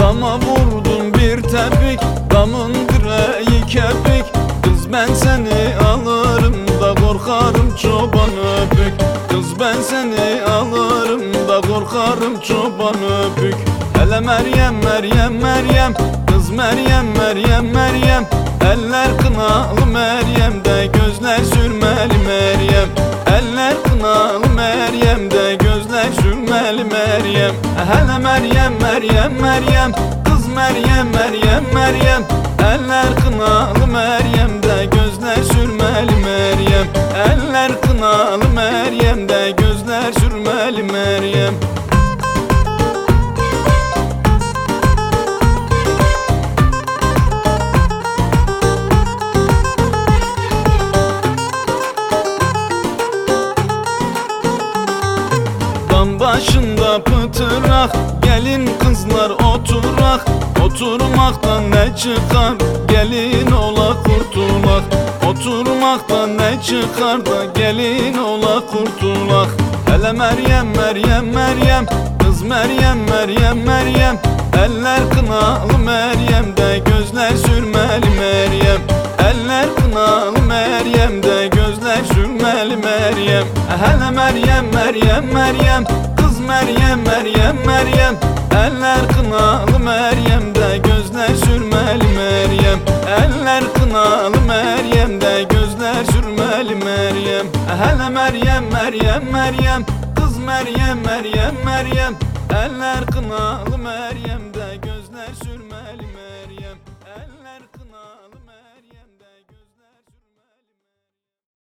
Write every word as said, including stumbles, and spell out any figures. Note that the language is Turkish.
Dama vurdum bir tepik, damın direği kepik. Kız ben seni alırım da korkarım çoban öpük. Kız ben seni alırım da korkarım çoban öpük. Hele Meryem Meryem Meryem, kız Meryem Meryem Meryem. Eller kınalı Meryem de gözler sürmeli Meryem. Eller kınalı Meryem de gözler sürmeli Meryem. Hele Meryem Meryem Meryem, kız Meryem Meryem Meryem. Eller kınalı Meryem de gözler sürmeli Meryem. Eller kınalı Meryem de gözler sürmeli Meryem. Başında pıtırak, gelin kızlar oturak. Oturmaktan ne çıkar, gelin ola kurtulak. Oturmaktan ne çıkar da gelin ola kurtulak. Hele Meryem Meryem Meryem, kız Meryem Meryem Meryem. Eller kınalı Meryem de gözler sürmeli Meryem. Eller kınalı Meryem de gözler sürmeli Meryem. Hele Meryem Meryem Meryem, kız Meryem Meryem Meryem. Eller kınalı Meryem de gözler sürmeli Meryem. Eller kınalı Meryem de gözler sürmeli Meryem. Hele Meryem Meryem Meryem, kız Meryem Meryem Meryem.